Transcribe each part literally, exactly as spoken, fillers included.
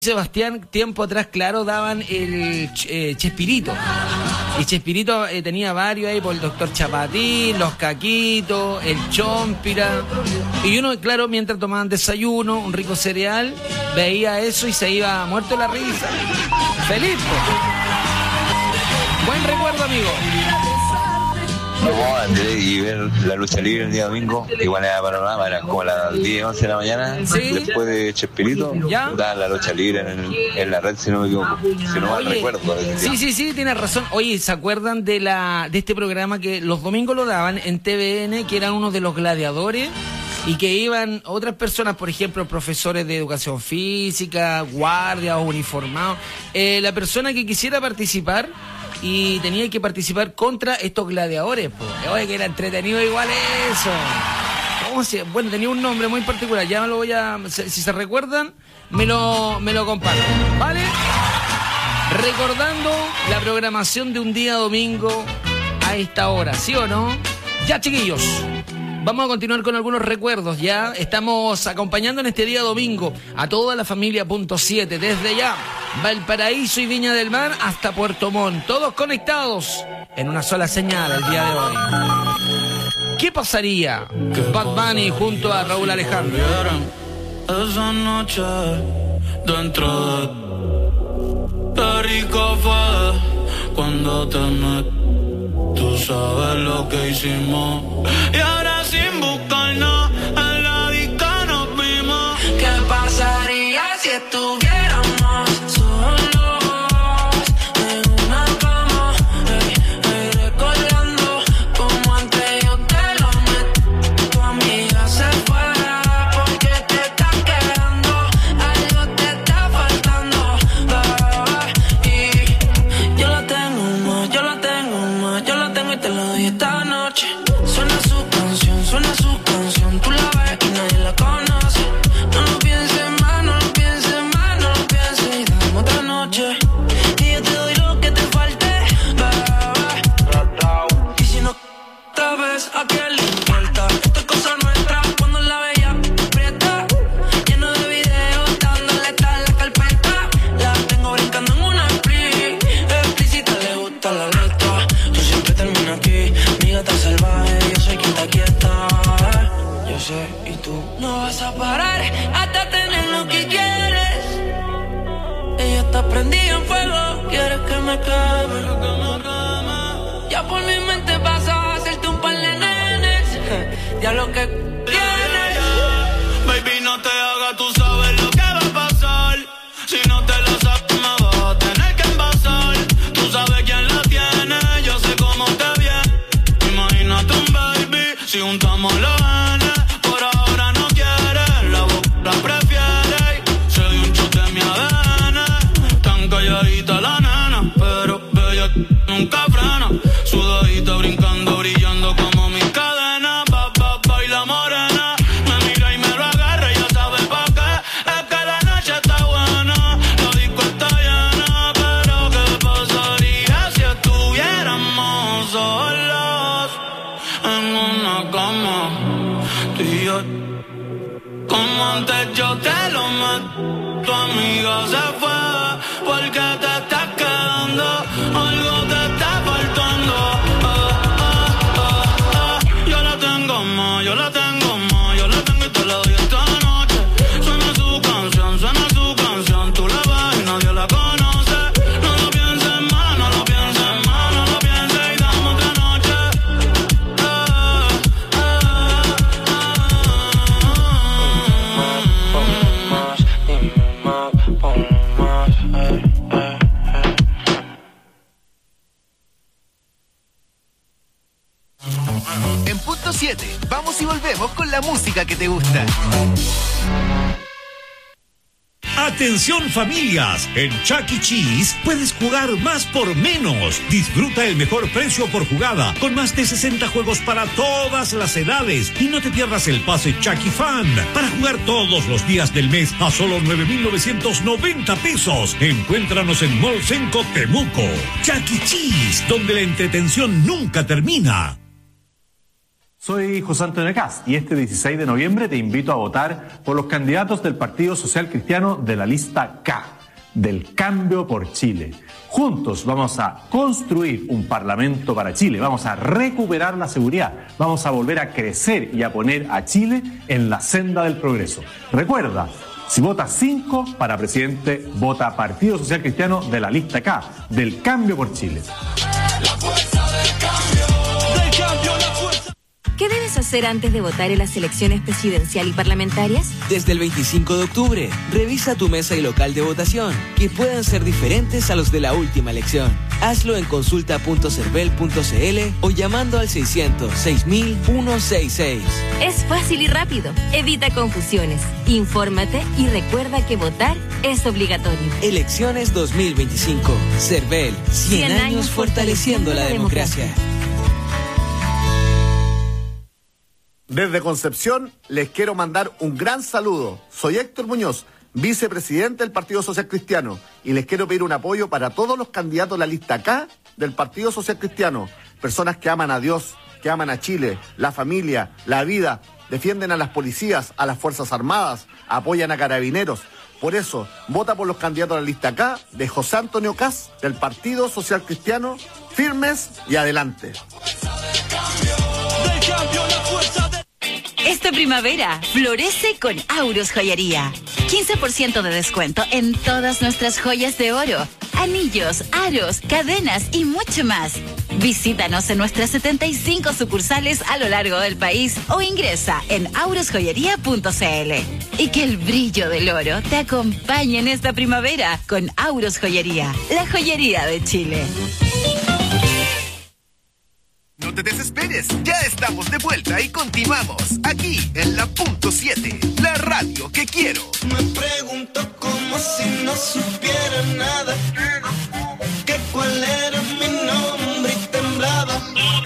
Sebastián, tiempo atrás, claro, daban el eh, Chespirito. Y Chespirito eh, tenía varios ahí, por el doctor Chapatín, los Caquitos, el Chompira. Y uno, claro, mientras tomaban desayuno, un rico cereal, veía eso y se iba muerto de la risa. Feliz, pues. Buen recuerdo, amigo. No, Andrés, y ver la lucha libre el día domingo, igual era panorama, eran como las diez, once de la mañana, ¿sí? Después de Chespirito, daban la lucha libre en, el, en la red, si no me equivoco, si no mal recuerdo. Sí, sí, sí, tienes razón. Oye, ¿se acuerdan de la de este programa que los domingos lo daban en T V N, que eran uno de los gladiadores? Y que iban otras personas, por ejemplo, profesores de educación física, guardias o uniformados. Eh, la persona que quisiera participar y tenía que participar contra estos gladiadores, pues. Oye, que era entretenido igual eso. ¿Cómo se? Bueno, tenía un nombre muy particular, ya me lo voy a... Si se recuerdan, me lo, me lo comparten, ¿vale? Recordando la programación de un día domingo a esta hora, ¿sí o no? Ya, chiquillos. Vamos a continuar con algunos recuerdos, ya. Estamos acompañando en este día domingo a toda la familia Punto siete, desde ya Valparaíso y Viña del Mar hasta Puerto Montt. Todos conectados en una sola señal el día de hoy. ¿Qué pasaría? Bad Bunny junto a Raúl Alejandro. Esa noche dentro de rico fue cuando te metí. Tú sabes lo que hicimos. Y ahora sin buscarnos en la disco nos vimos. ¿Qué pasaría si estuviéramos solos en una cama? Hey, hey, recordando como antes yo te lo metí. Tu amiga se fue porque te estás quedando. Algo te está faltando, bebé. Y yo la tengo más, yo la tengo más, yo la tengo y te lo doy esta noche. Suena su canción, suena su canción, tú la ves y nadie la conoce. No lo pienses más, no lo pienses más, no lo pienses y dame otra noche. Y yo te doy lo que te falte, bebé. Y si no, otra vez, ¿a quién le importa? Esto es cosa nuestra, cuando la veía aprieta. Lleno de videos, dándole está en la carpeta. La tengo brincando en una split. Explícita, le gusta la letra. Tú siempre terminas aquí, mi gata salvaje, yo soy quien te quieta. Yo sé, y tú no vas a parar hasta tener lo que quieres. Ella está prendida en fuego, quieres que me queme. Ya por mi mente pasa a hacerte un par de nenes. Ya lo que tienes. Baby, no te hagas, tú sabes lo que va a pasar. Si no te lo sabes, me vas a tener que envasar. Tú sabes quién la tiene, yo sé cómo te viene. Imagínate un baby, si juntamos los genes. Por ahora no quiere, la boca la prefiere. Se dio un shot de mi A D N. Tan calladita la nena, pero bella nunca frena. Sudadita brincando, brillando como mis cadenas. Ba, ba, baila morena. Me mira y me lo agarra, ya sabe pa' qué. Es que la noche está buena, la disco está llena. Pero ¿qué pasaría si estuviéramos solos en una cama? Tú y yo, como antes yo te lo metí. Tu amiga se fue porque te estás quedando. Algo te está faltando. Ah, ah, ah, ah. Yo la tengo más, yo la tengo más, yo la tengo y te la doy esta noche. Suena su canción, suena su canción, tú la ves y nadie la conoce. No lo pienses más, no lo pienses más, no lo pienses y dame otra noche. Ah, ah, ah, En Punto siete, vamos y volvemos con la música que te gusta. Atención familias, en Chuck E. Cheese puedes jugar más por menos. Disfruta el mejor precio por jugada, con más de sesenta juegos para todas las edades. Y no te pierdas el pase Chucky Fan, para jugar todos los días del mes a solo nueve mil novecientos noventa pesos. Encuéntranos en Mall Senco Temuco. Chuck E. Cheese, donde la entretención nunca termina. Soy José Antonio Caz y este dieciséis de noviembre te invito a votar por los candidatos del Partido Social Cristiano de la lista K, del Cambio por Chile. Juntos vamos a construir un parlamento para Chile, vamos a recuperar la seguridad, vamos a volver a crecer y a poner a Chile en la senda del progreso. Recuerda, si votas cinco para presidente, vota Partido Social Cristiano de la lista K, del Cambio por Chile. La fuerza del cambio, del cambio, la fuerza. ¿Qué debes hacer antes de votar en las elecciones presidencial y parlamentarias? Desde el veinticinco de octubre, revisa tu mesa y local de votación, que puedan ser diferentes a los de la última elección. Hazlo en consulta punto cervel punto cl o llamando al seiscientos seis mil ciento sesenta y seis. Es fácil y rápido. Evita confusiones. Infórmate y recuerda que votar es obligatorio. Elecciones dos mil veinticinco. Cervel, cien años fortaleciendo la democracia. Desde Concepción les quiero mandar un gran saludo. Soy Héctor Muñoz, vicepresidente del Partido Social Cristiano, y les quiero pedir un apoyo para todos los candidatos de la lista K del Partido Social Cristiano. Personas que aman a Dios, que aman a Chile, la familia, la vida, defienden a las policías, a las Fuerzas Armadas, apoyan a carabineros. Por eso, vota por los candidatos de la lista K de José Antonio Caz del Partido Social Cristiano, firmes y adelante. Esta primavera, florece con Aurus Joyería. quince por ciento de descuento en todas nuestras joyas de oro, anillos, aros, cadenas y mucho más. Visítanos en nuestras setenta y cinco sucursales a lo largo del país o ingresa en aurus joyería punto cl. Y que el brillo del oro te acompañe en esta primavera con Aurus Joyería, la joyería de Chile. No te desesperes, ya estamos de vuelta y continuamos aquí en la punto siete, la radio que quiero. Me pregunto como si no supiera nada, que cuál era mi nombre y temblaba.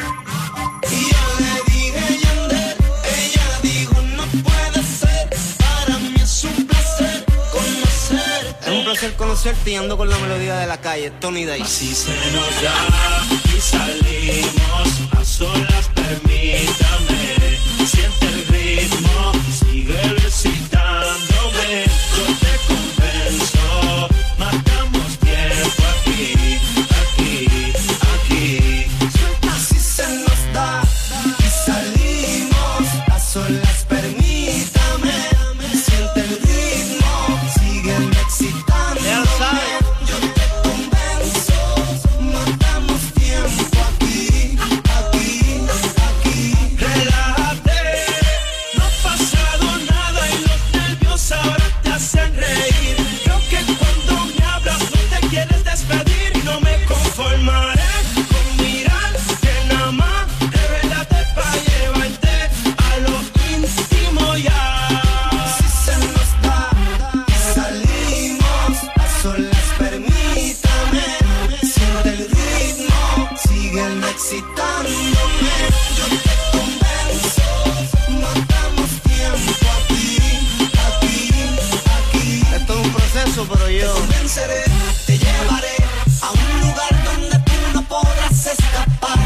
Y yo le dije Yandel, ella dijo no puede ser, para mí es un placer conocer. Es un placer conocerte y ando con la melodía de la calle, Tony Day. Así se nos da y salimos a solas, permítame, siente el ritmo, sigue recitándome, yo te convenzo, matamos tiempo aquí, aquí, aquí. Así se nos da y salimos a solas, permítame, siente el ritmo, sigue excitándome, yo te convenzo, matamos tiempo aquí, aquí, aquí. Relájate, no ha pasado nada y los nervios ahora te hacen reír. Creo que cuando me hablas no te quieres despedir y no me conformaré con mirar que nada más revelate pa' llevarte a lo íntimo ya. Si se nos da y salimos a solas, permítame, siente el ritmo, siguen excitándome, yo te convenzo, matamos tiempo aquí, aquí, aquí. Esto es un proceso, pero yo... Te convenceré, te llevaré a un lugar donde tú no podrás escapar,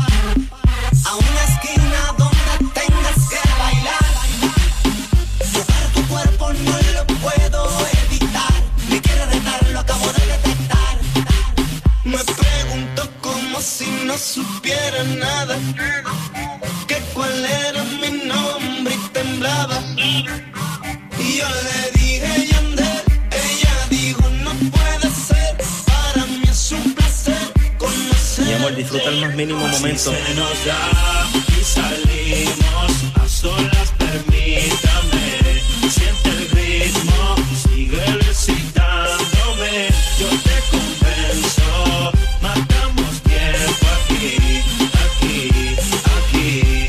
a una esquina donde tengas que bailar. Tocar tu cuerpo no lo puedo evitar, me quiere retar, lo acabo de detectar. Me pregunto como si no supiera nada, que cuál era mi nombre y temblaba. Y yo le dije Yandel, ella dijo no puede ser, para mí es un placer conocer. Mi amor, disfruta el más mínimo momento. Así se nos da y salimos a solas, permítame, siente el ritmo, sigue recitándome, yo te convenzo, matamos tiempo aquí, aquí, aquí.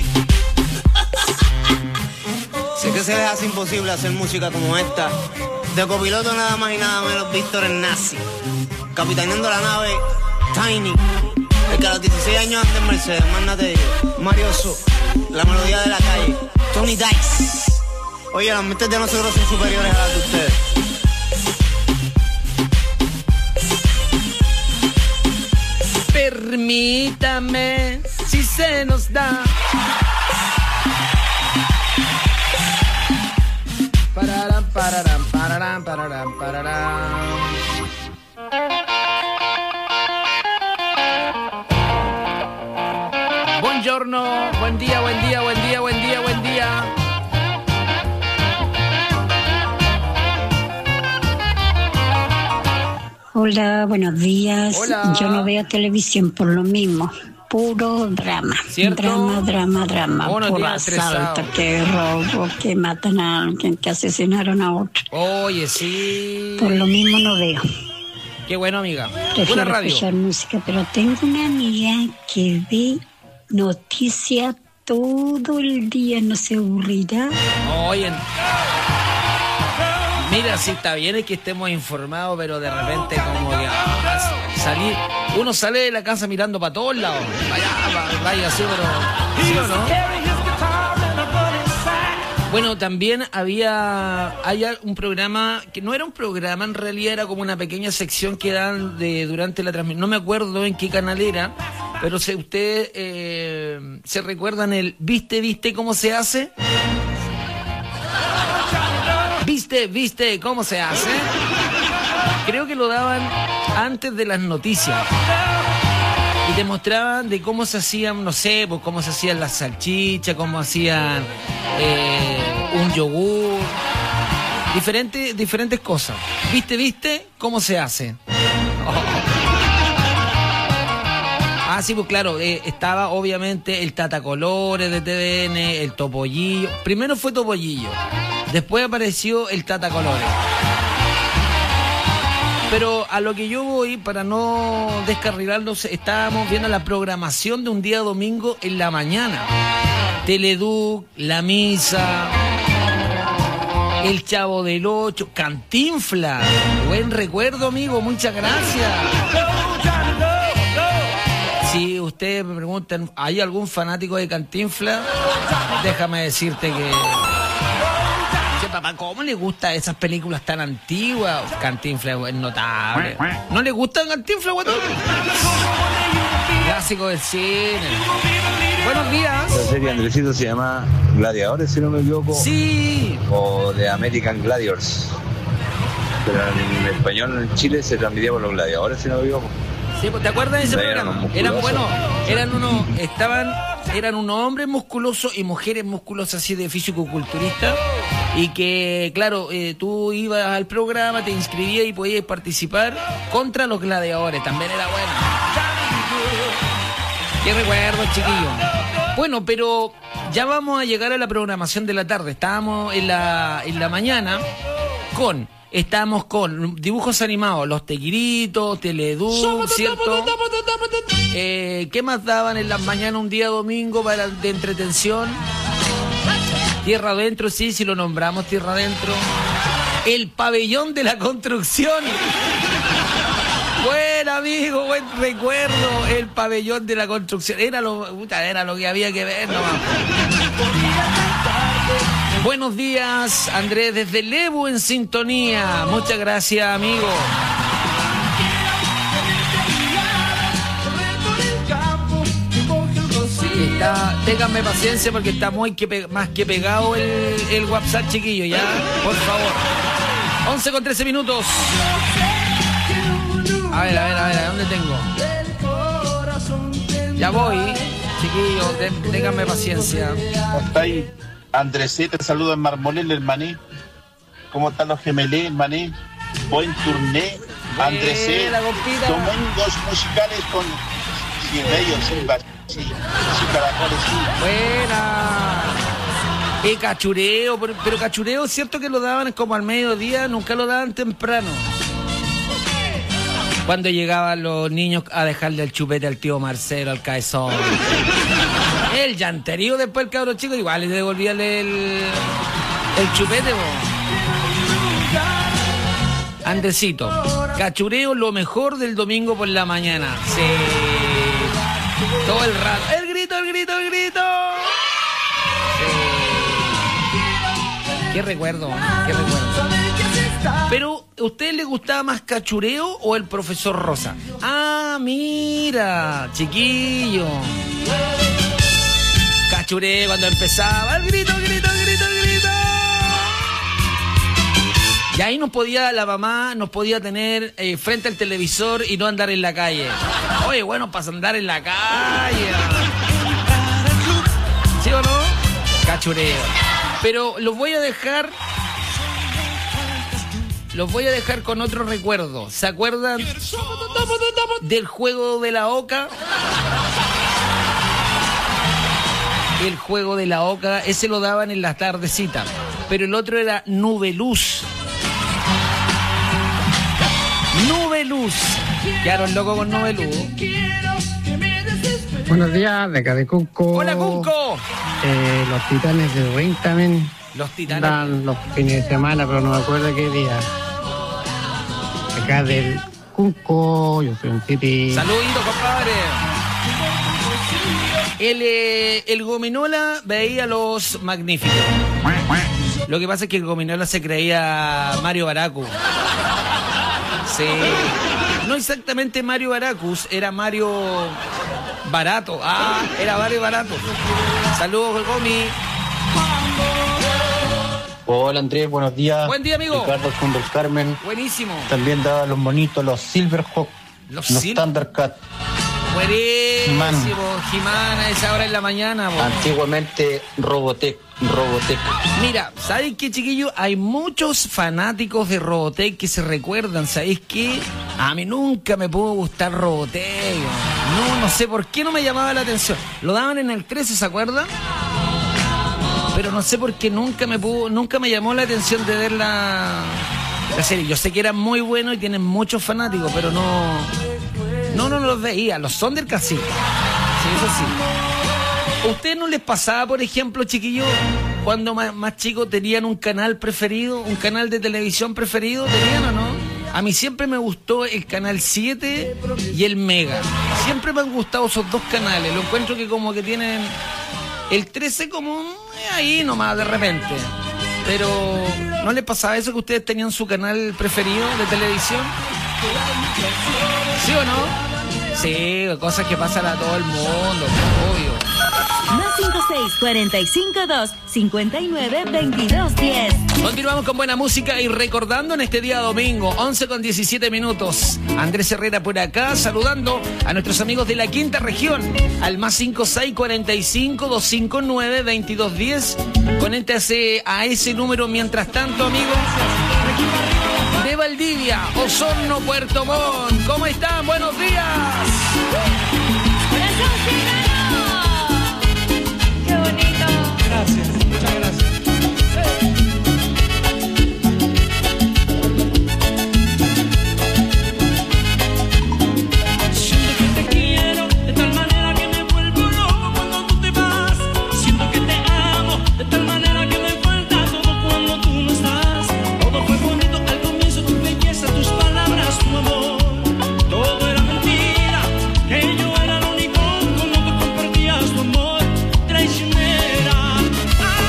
Sé que se les hace imposible hacer música como esta. De copiloto nada más y nada menos Víctor el Nazi. Capitaneando la nave Tiny. El que a los dieciséis años anda en Mercedes, mándate de ellos. Mario Su, la melodía de la calle. Tony Dice. Oye, las mentes de nosotros son superiores a las de ustedes. Permítame, si se nos da. Pararam, pararam, pararam, pararam, pararam. Buongiorno, buen día, buen día, buen día, buen día, buen día. Hola, buenos días. Hola. Yo no veo televisión por lo mismo. Puro drama. ¿Cierto? Drama, drama, drama. Buenos Puro días, estresado. asalto, que robo, que matan a alguien, que asesinaron a otro. Oye, sí. Por lo mismo no veo. Qué bueno, amiga. Prefiero Buena radio. escuchar música, pero tengo una amiga que ve noticias todo el día, no se aburrirá. Oye, mira, sí está bien es que estemos informados, pero de repente como que ah, salir, uno sale de la casa mirando para todos lados. Vaya, vaya, sí, pero ¿sí o no? Bueno, también había, hay un programa que no era un programa, en realidad era como una pequeña sección que dan de durante la transmisión. No me acuerdo en qué canal era, pero si ustedes eh, se recuerdan el ¿viste, viste cómo se hace? ¿Viste, viste cómo se hace? Creo que lo daban antes de las noticias. Y te mostraban de cómo se hacían, no sé, pues cómo se hacían las salchichas, cómo hacían eh, un yogur, diferentes, diferentes cosas. ¿Viste, viste cómo se hace? Oh. Ah, sí, pues claro, eh, estaba obviamente el Tata Colores de T V N, el Topollillo. Primero fue Topollillo, después apareció el Tata Colores. Pero a lo que yo voy, para no descarrilarlos, estábamos viendo la programación de un día domingo en la mañana. Teleduc, La Misa, El Chavo del Ocho, Cantinflas. Buen recuerdo, amigo, muchas gracias. Si ustedes me preguntan, ¿hay algún fanático de Cantinflas? Déjame decirte que... Papá, ¿cómo le gustan esas películas tan antiguas? Cantinflas es notable. ¿No le gustan Cantinflas, guatón? Clásico del cine. Buenos días. La serie Andresito se llama Gladiadores, si no me equivoco. Sí. O The American Gladiators. Pero en español en Chile se transmitía por los gladiadores, si no me equivoco. Sí, ¿te acuerdas de ese Eran programa? unos Eran musculosos. buenos, eran unos, estaban, eran unos hombres musculosos y mujeres musculosas así de físico-culturista. Y que, claro, eh, tú ibas al programa, te inscribías y podías participar contra los gladiadores. También era bueno. Qué recuerdo, chiquillo. Bueno, pero ya vamos a llegar a la programación de la tarde. Estábamos en la, en la mañana con... Estamos con dibujos animados, Los Tequiritos, Teleduc, ¿cierto? Eh, ¿Qué más daban en las mañanas un día domingo para de entretención? Tierra Adentro, sí, si lo nombramos Tierra Adentro. El Pabellón de la Construcción. Buen amigo, buen recuerdo. El Pabellón de la Construcción. Era lo, puta, era lo que había que ver nomás. Buenos días, Andrés, desde Lebu en sintonía. Muchas gracias, amigo. Está, ténganme paciencia porque está muy que pe- más que pegado el, el WhatsApp, chiquillo, ya, por favor. once con trece minutos. A ver, a ver, a ver, ¿a dónde tengo? Ya voy, chiquillo, te- ténganme paciencia. Está ahí, Andresito, te saludo en Marmonel, el maní. ¿Cómo están los gemelés, el maní? Buen turné, Andresé. Domingos musicales con Silverio Silva, sí, sí, caracoles, sí. Buena. Eh, cachureo, pero, pero cachureo, cierto que lo daban como al mediodía, nunca lo daban temprano. Cuando llegaban los niños a dejarle el chupete al tío Marcelo, al Caezón. El llanterío después el cabro chico, igual le devolvían el, el chupete, bo. Andresito, cachureo, lo mejor del domingo por la mañana. Sí. Todo el rato. El grito, el grito, el grito. Sí. Qué recuerdo, qué recuerdo. Pero, ¿a usted le gustaba más cachureo o el profesor Rosa? Ah, mira, chiquillo. Cachureo cuando empezaba. El grito, el grito, el grito, el grito. Y ahí nos podía, la mamá nos podía tener eh, frente al televisor y no andar en la calle. Oye, bueno, para andar en la calle. ¿Sí o no? Cachureo. Pero los voy a dejar... Los voy a dejar con otro recuerdo. ¿Se acuerdan del juego de la oca? El juego de la oca, ese lo daban en la tardecita. Pero el otro era Nube Luz. Nube Luz. Quedaron locos con Nube Luz. Buenos días, de acá de Cunco. ¡Hola, Cunco! Eh, los Titanes de Ring también. Los Titanes. Dan los fines de semana, pero no me acuerdo qué día. Acá del Cunco, yo soy un titi. Saluditos, compadre. El, eh, el Gominola veía los magníficos. Lo que pasa es que el Gominola se creía Mario Baracus. Sí. No exactamente Mario Baracus, era Mario Barato. Ah, era Mario Barato. Saludos, Gomi. Hola Andrés, buenos días. Buen día, amigo. Ricardo Fundo del Carmen. Buenísimo. También daba los bonitos, los Silverhawk, los, los Sil Thundercat. Buenísimo, Jimana, esa hora en la mañana. Bo. Antiguamente Robotech, Robotech. Mira, ¿sabes qué, chiquillo? Hay muchos fanáticos de Robotech que se recuerdan, ¿sabéis qué? A mí nunca me pudo gustar Robotech. No, no sé por qué no me llamaba la atención. Lo daban en el trece, ¿se acuerdan? Pero no sé por qué nunca me pudo, nunca me llamó la atención de ver la, la serie. Yo sé que era muy bueno y tienen muchos fanáticos, pero no... No, no los veía. Los Thundercats sí. Sí, eso sí. ¿Ustedes no les pasaba, por ejemplo, chiquillos, cuando más, más chicos tenían un canal preferido, un canal de televisión preferido? ¿Tenían o no? A mí siempre me gustó el canal siete y el Mega. Siempre me han gustado esos dos canales. Lo encuentro que como que tienen el trece como eh, ahí nomás de repente. Pero ¿no les pasaba eso que ustedes tenían su canal preferido de televisión? ¿Sí o no? Sí, cosas que pasan a todo el mundo, obvio. Más cinco seis, cuarenta y cinco, dos, cincuenta y nueve, veintidós, diez. Continuamos con buena música y recordando en este día domingo, once con diecisiete minutos. Andrés Herrera por acá, saludando a nuestros amigos de la quinta región, al más cinco seis, cuarenta y cinco, doscientos cincuenta y nueve, veintidós, diez. Conéctase a ese número mientras tanto, amigos. De Valdivia, Osorno, Puerto Montt. ¿Cómo están? Buenos días. ¡Qué bonito! Gracias, muchas gracias. Siento que te quiero de tal manera que me vuelvo loco cuando tú te vas. Siento que te amo de tal manera que me falta todo cuando tú no estás. Todo fue bonito al comienzo, tu belleza, tus palabras, tu amor. Todo era mentira, que yo era el único con lo que compartías tu amor. Traicionera.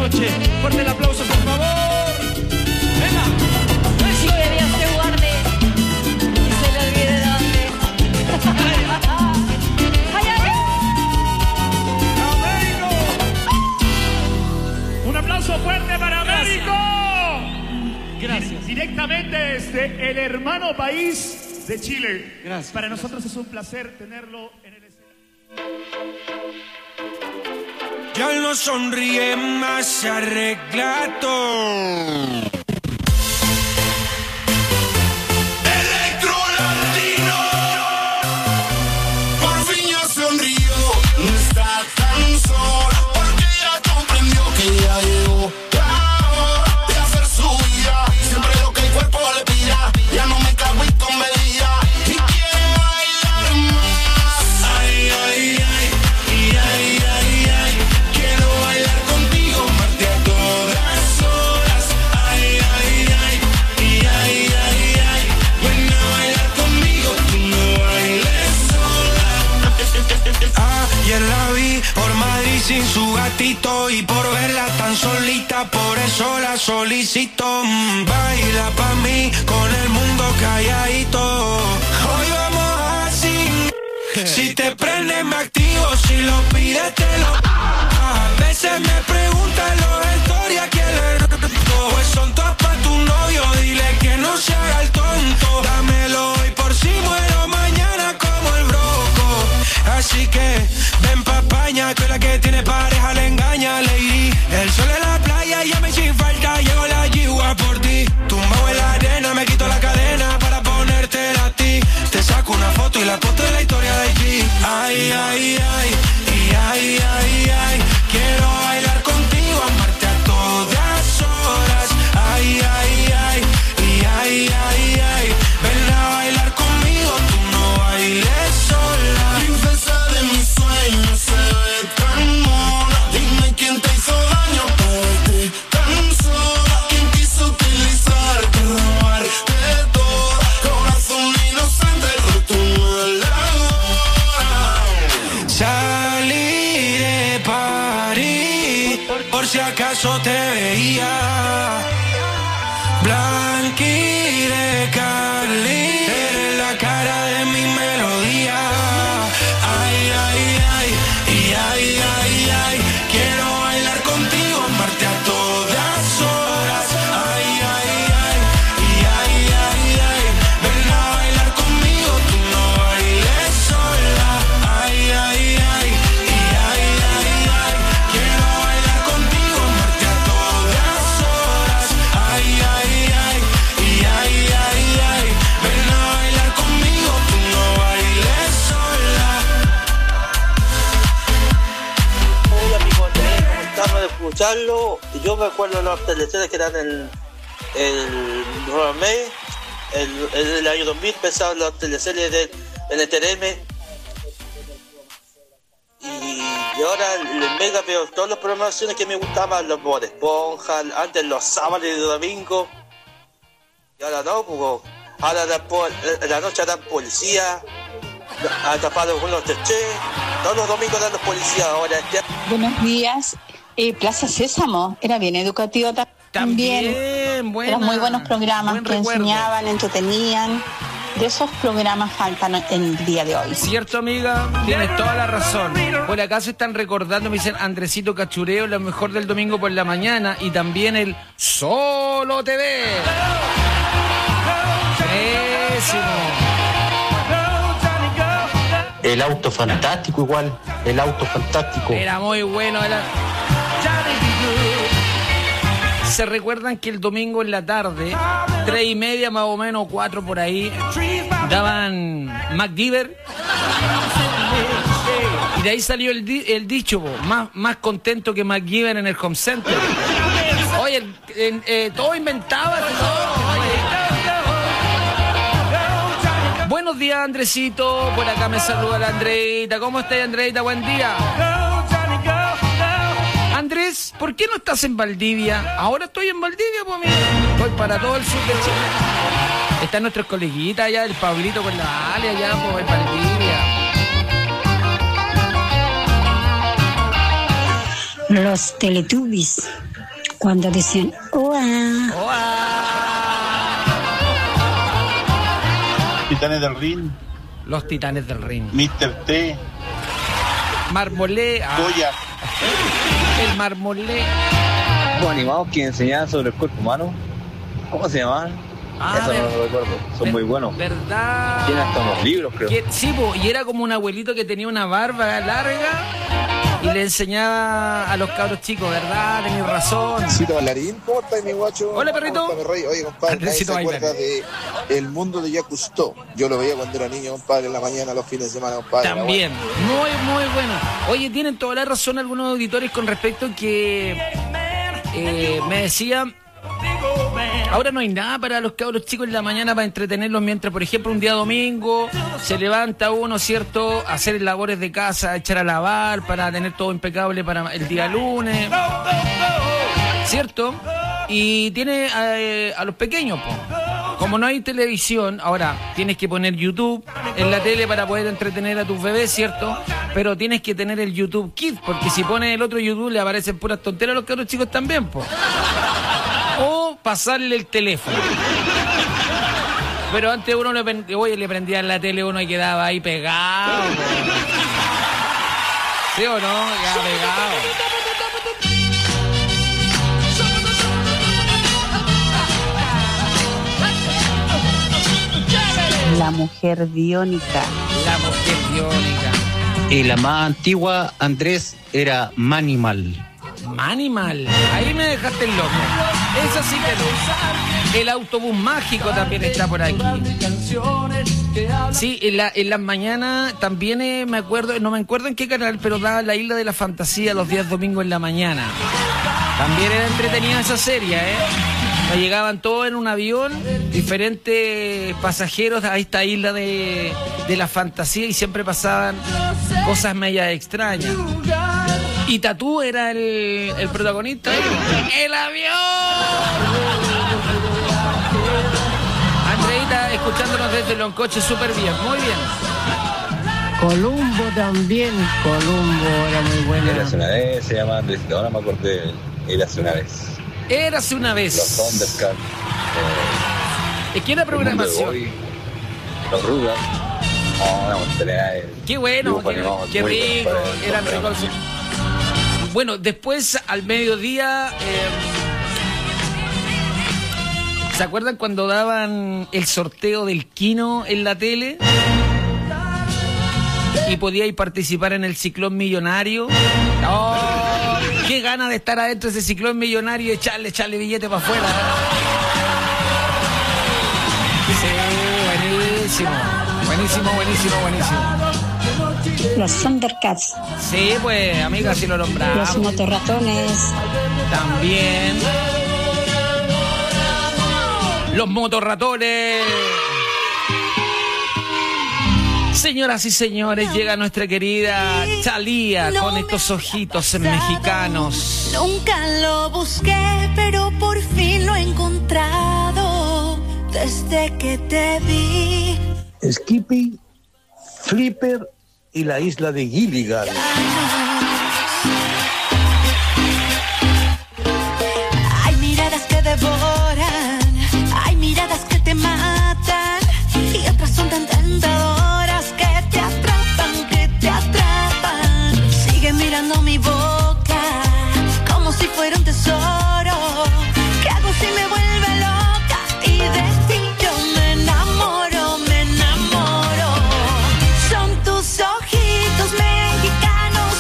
noche. Fuerte el aplauso, por favor. Venga. Sí, que Dios te guarde y se le olvide dónde. ¡Ay, ay! ¡Américo! Un aplauso fuerte para Américo. Gracias. Directamente desde el hermano país de Chile. Gracias. Para nosotros es un placer tenerlo en el escenario. Ya no sonríe más, se arregla todo. Electro Latino, por fin ya sonrió, no está tan sola, porque ya comprendió que ya llegó la hora de hacer su vida, siempre lo que el cuerpo le pida, ya no me cago y con medida, y quiere bailar más. Ay, ay, ay, y ay, ay, ay, quiero bailar contigo, amarte a todas horas. Ay, ay, ay, y ay, ay, ay, ven a bailar conmigo, tú no bailes sola. Ayer la vi por Madrid sin su gatito y por verla tan solita, por eso la solicito. Mm, baila pa' mí con el mundo calladito. Hoy vamos así. Si te prende me activo, si lo pides te lo. A veces me preguntan los historias quién le roto. Pues son todas pa' tu novio, dile que no se haga el tonto. Dámelo hoy por si muero mañana como el broco. Así que ven pa' España, que la que tiene pareja le engaña, lady. El sol en la playa, ya me sin falta, llego la yigua por ti. Tumbado en la arena, me quito la cadena para ponértela a ti. Te saco una foto y la foto de la historia de allí. Ay, ay, ay, y ay, ay, ay, quiero bailar contigo, amarte a todas horas. Ay, ay, ay, y ay, ay, ay, ven a bailar conmigo, tú no bailes sola. Princesa de mis sueños, se ve tan mona. Dime quién te hizo daño para verte tan sola. Quién quiso utilizarte, robarte todo. Corazón inocente, roto la hora. Salí de París, por si acaso te veía. Blanqui de Cali, eres la cara de mi melodía. Ay, ay, ay, y ay, ay, ay, quiero bailar contigo, amarte a todas horas. Ay, ay, ay, y ay, ay, ay, ven a bailar conmigo, tú no bailes sola. Ay, ay, ay, y ay, ay, ay, quiero bailar contigo, amarte a todas horas. Ay, ay, ay, y ay, ay, ay, ven a bailar conmigo, tú no bailes sola. Hola, amigo Andrés, ¿cómo estamos de escucharlo? Yo me acuerdo de las teleseries que eran en el nueve mes, el, el, el año dos mil, pensaban las teleseries de, en el T R M. Y, y ahora el Mega veo todas las programaciones que me gustaban, los Bob Esponja, antes los sábados y domingos. Y ahora no, pues, ahora la, la noche dan policía, atrapados con los cheche, todos los domingos dan los policías ahora. Este... Buenos días. Eh, Plaza Sésamo era bien educativa ta- también. También, buena. Eran muy buenos programas Buen que recuerdo. enseñaban, entretenían. De esos programas faltan en el día de hoy. Cierto, amiga, tienes toda la razón. Por acá se están recordando, me dicen Andresito Cachureo, lo mejor del domingo por la mañana, y también el Solo T V. Pésimo. El auto fantástico igual, el auto fantástico. Era muy bueno. Era... ¿Se recuerdan que el domingo en la tarde, tres y media más o menos, cuatro por ahí, daban MacGyver? Y de ahí salió el, di- el dicho, po, más, más contento que MacGyver en el home center. Oye, el- en- eh, todo inventaba. Todo. Buenos días, Andresito. Por acá me saluda la Andreita. ¿Cómo estás, Andreita? Buen día. Andrés, ¿por qué no estás en Valdivia? Ahora estoy en Valdivia, pues mira. Voy para todo el sur de Chile. Están nuestros coleguitas allá, el Pablito con la Ale allá, pues en Valdivia. Los Teletubbies. cuando decían ¡Oa! Titanes del Ring. Los Titanes del Ring. mister T. Marmolé. Ah. Goya. El Marmolé. Los animados que enseñaban sobre el cuerpo humano. ¿Cómo se llamaban? Ah, Eso ver, no lo recuerdo. Son ver, muy buenos. ¿Verdad? Tienen hasta unos libros, creo. Que, sí, po, y era como un abuelito que tenía una barba larga y le enseñaba a los cabros chicos, ¿verdad? Tenías razón. Andresito Bailarín, ¿cómo estás, mi guacho? Hola, perrito. ¿Cómo estás, mi rey? Oye, compadre, Andresito nadie se acuerda Bailarín. de El Mundo de Jacques Cousteau. Yo lo veía cuando era niño, compadre, en la mañana, los fines de semana, compadre. También, muy, muy bueno. Oye, tienen toda la razón algunos auditores con respecto que eh, me decían... Ahora no hay nada para los cabros chicos en la mañana para entretenerlos mientras, por ejemplo, un día domingo se levanta uno, ¿cierto?, a hacer labores de casa, echar a lavar para tener todo impecable para el día lunes, ¿cierto? Y tiene eh, a los pequeños, po. Como no hay televisión, ahora tienes que poner YouTube en la tele para poder entretener a tus bebés, ¿cierto? Pero tienes que tener el YouTube Kids, porque si pones el otro YouTube le aparecen puras tonteras a los cabros chicos también, po. O pasarle el teléfono. Pero antes uno le, oye, le prendía la tele, uno y quedaba ahí pegado. ¿Sí o no? Ya pegado. La mujer biónica. La mujer biónica. Y la más antigua, Andrés, era Manimal. Manimal. Ahí me dejaste el loco. Eso sí que no. El autobús mágico también está por aquí. Sí, en, la, en las mañanas también eh, me acuerdo, no me acuerdo en qué canal, pero daba La Isla de la Fantasía los días domingos en la mañana. También era entretenida esa serie, ¿eh? Me llegaban todos en un avión, diferentes pasajeros a esta isla de, de la fantasía y siempre pasaban cosas medias extrañas. Y Tatú era el, el protagonista. ¡El avión! Andreita, escuchándonos desde Loncoche, súper bien, muy bien. Columbo también. Columbo era muy buena. Érase una vez, se llama Andresito, ahora me acordé. Érase una vez. Érase una vez. Los Thundercats. Eh, es que era programación. Boy, los Rugrats. Oh, una montaña de qué bueno, qué, animados, qué muy rico. buenos para- Eran para- ricos. Bueno, después al mediodía. Eh, ¿Se acuerdan cuando daban el sorteo del Kino en la tele? Y podíais participar en el ciclón millonario. ¡Oh! ¡Qué ganas de estar adentro de ese ciclón millonario y echarle, echarle billete para afuera! Sí, buenísimo. Buenísimo, buenísimo, buenísimo. Los Thundercats. Sí, pues, amiga, si lo nombramos. Los motorratones. También. Los motorratones. Señoras y señores, llega nuestra querida Thalía con estos ojitos mexicanos. Nunca lo busqué, pero por fin lo he encontrado desde que te vi. Skippy, Flipper y la isla de Gilligan. Hay miradas que devoran, hay miradas que te matan y otras son tan tentadoras que te atrapan, que te atrapan. Sigue mirando mi boca como si fuera un tesoro. ¿Qué hago si me vuelve loca? Y de ti yo me enamoro, me enamoro. Son tus ojitos mexicanos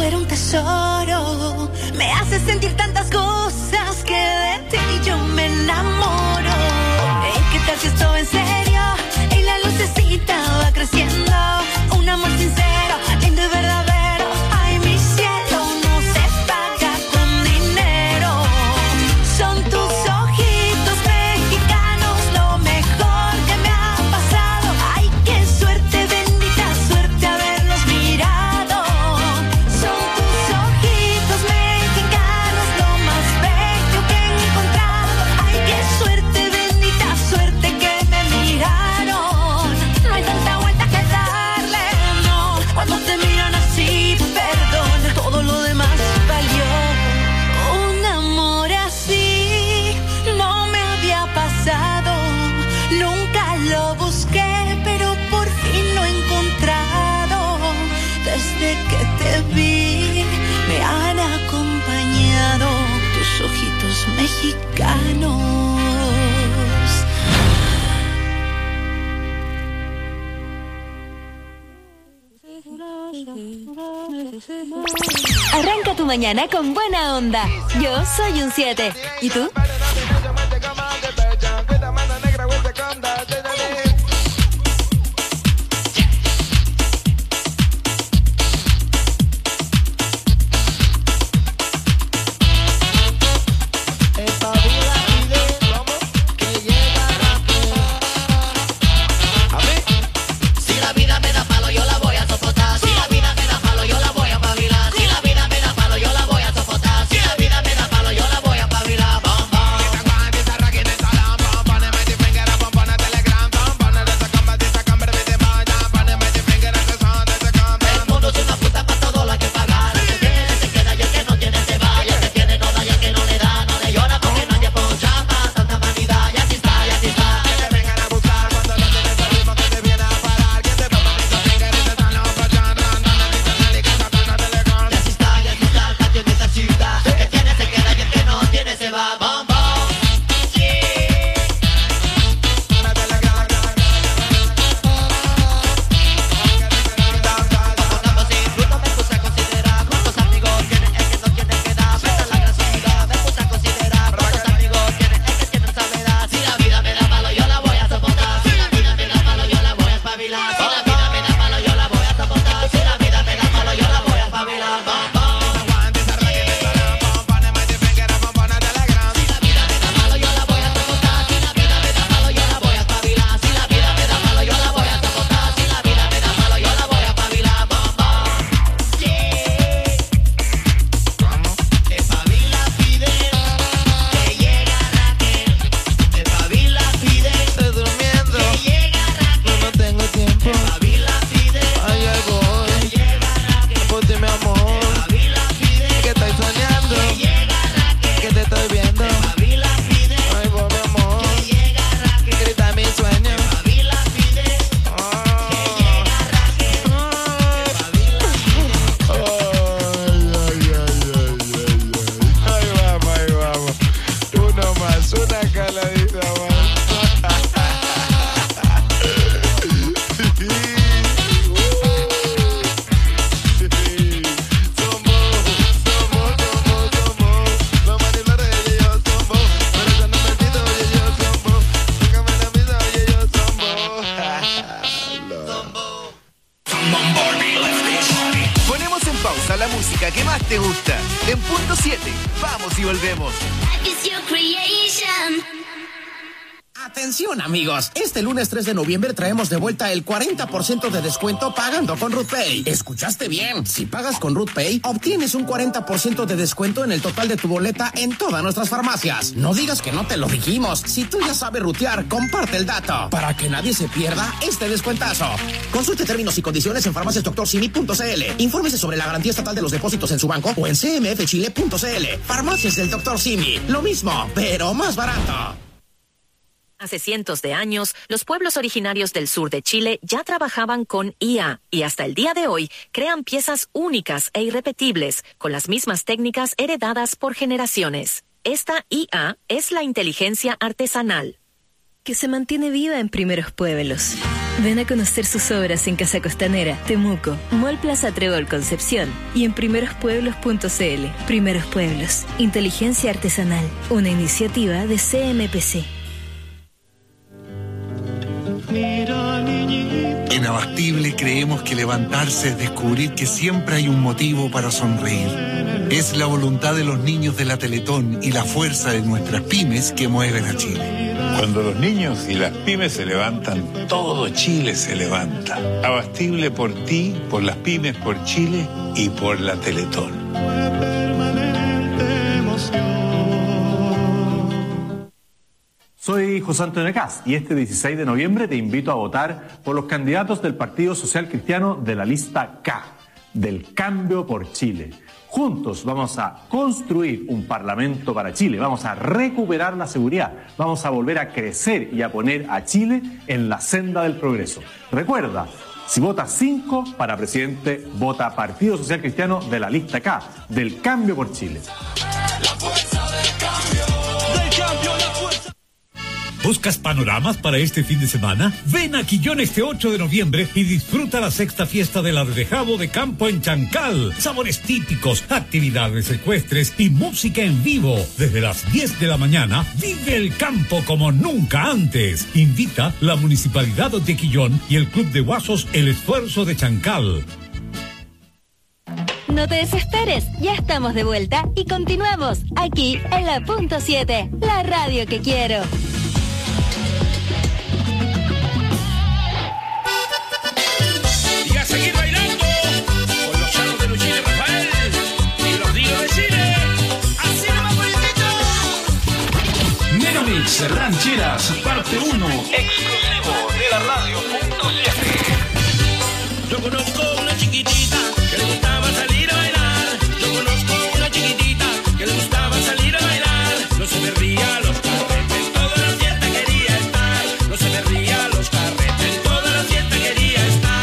eres un tesoro. Me haces sentir tantas cosas que de ti yo me enamoro. Ey, ¿qué tal si esto en serio? Y la lucecita va creciendo. Un amor sincero, lindo y verdadero. Ay, mi cielo no se paga con dinero. Son tus ojitos mexicanos lo mejor que me ha pasado. Ay, qué suerte, bendita suerte haberlos mirado. Son tus ojitos mexicanos lo más bello que he encontrado. Ay, qué suerte, bendita suerte que me miraron. No hay tanta vuelta que darle, no. Cuando te miran así, perdón, todo lo demás valió. Un amor así no me había pasado. Nunca lo busqué, pero por fin lo he encontrado. Desde que te vi, me han acompañado tus ojitos mexicanos. Arranca tu mañana con buena onda. Yo soy un siete. ¿Y tú? Si la vida me da palo, yo la voy a soportar. Si la vida me da palo, yo la voy a pavilar. Si la vida me da palo, yo la voy a soportar. Si la vida me da palo, yo la voy a pavilar. Bom, bom. El mundo es una puta pa' todo lo hay que pagar. El que tiene se queda y el que no tiene se va. Y el que tiene no da y el que no le da no le llora porque nadie poncha pa' tanta vanidad. Y así está, y así está. Que te vengan a buscar cuando no tienes el ritmo que te viene a parar. Que te toman y te vengan y te están los pachando. Andan y te salen y que sacan a telecom. Y así está, y así está, el patio de esta ciudad. El que tiene se queda y el que no tiene se va. Bom, bom. Si la vida me da palo, yo la voy a soportar. Si la vida me da palo, yo la voy a espabilar. Si la vida me da palo, yo la voy a soportar. Si la vida me da palo, yo la voy a espabilar. Bom, bom. Si la vida me da palo, yo la voy a soportar. Si la vida me da palo, yo la voy a espabilar. Si la vida me da palo, yo la voy a soportar. Si la vida me da palo, yo la voy a espabilar. Bom, bom. Espabila, Fidel, que llega Raquel. Espabila, Fidel, estoy durmiendo. Que llega Raquel, no tengo tiempo. Espabila, Fidel, ay, ay, voy. Que llega Raquel, por ti, mi amor. Espabila, Fidel, que estoy soñando. Que llega Raquel, que te estoy viendo. Espabila, Fidel, ay, voy, mi amor. Que llega Raquel, grita mi sueño. Espabila, Fidel, que llega Raquel. Ahí vamos, ahí vamos. Uno más, una caladita más. Ponemos en pausa la música que más te gusta. En punto siete, vamos y volvemos. Atención amigos, este lunes tres de noviembre traemos de vuelta el cuarenta por ciento de descuento pagando con RootPay. ¿Escuchaste bien? Si pagas con RootPay, obtienes un cuarenta por ciento de descuento en el total de tu boleta en todas nuestras farmacias. No digas que no te lo dijimos. Si tú ya sabes rutear, comparte el dato para que nadie se pierda este descuentazo. Consulte términos y condiciones en farmacias doctor simi punto c l. Infórmese sobre la garantía estatal de los depósitos en su banco o en c m f chile punto c l. Farmacias del doctor Simi. Lo mismo, pero más barato. Hace cientos de años, los pueblos originarios del sur de Chile ya trabajaban con I A y hasta el día de hoy crean piezas únicas e irrepetibles con las mismas técnicas heredadas por generaciones. Esta I A es la inteligencia artesanal, que se mantiene viva en primeros pueblos. Ven a conocer sus obras en Casa Costanera, Temuco, Mall Plaza Trébol Concepción y en primeros pueblos punto c l. Primeros Pueblos, inteligencia artesanal, una iniciativa de C M P C. En Abastible creemos que levantarse es descubrir que siempre hay un motivo para sonreír. Es la voluntad de los niños de la Teletón y la fuerza de nuestras pymes que mueven a Chile. Cuando los niños y las pymes se levantan, todo Chile se levanta. Abastible por ti, por las pymes, por Chile y por la Teletón. Soy José Antonio Caz y este dieciséis de noviembre te invito a votar por los candidatos del Partido Social Cristiano de la lista K, del Cambio por Chile. Juntos vamos a construir un parlamento para Chile, vamos a recuperar la seguridad, vamos a volver a crecer y a poner a Chile en la senda del progreso. Recuerda, si votas cinco para presidente, vota Partido Social Cristiano de la lista K, del Cambio por Chile. La fuerza del cambio, del cambio, la fuerza. ¿Buscas panoramas para este fin de semana? Ven a Quillón este ocho de noviembre y disfruta la sexta fiesta del Ardejabo de Campo en Chancal. Sabores típicos, actividades ecuestres y música en vivo. Desde las diez de la mañana, vive el campo como nunca antes. Invita la Municipalidad de Quillón y el Club de Guasos El Esfuerzo de Chancal. No te desesperes, ya estamos de vuelta y continuamos aquí en la punto siete, la radio que quiero. Seguir bailando con los charros de Luchín y Rafael y los Dinos de Chile. Así nomás, bonitito. Megamix Rancheras, parte uno, exclusivo de la radio punto siete. Yo conozco una chiquitita que le gustaba salir a bailar. Yo conozco una chiquitita que le gustaba salir a bailar. No se me ría los carretes, toda la fiesta quería estar. No se me ría los carretes, toda la fiesta quería estar.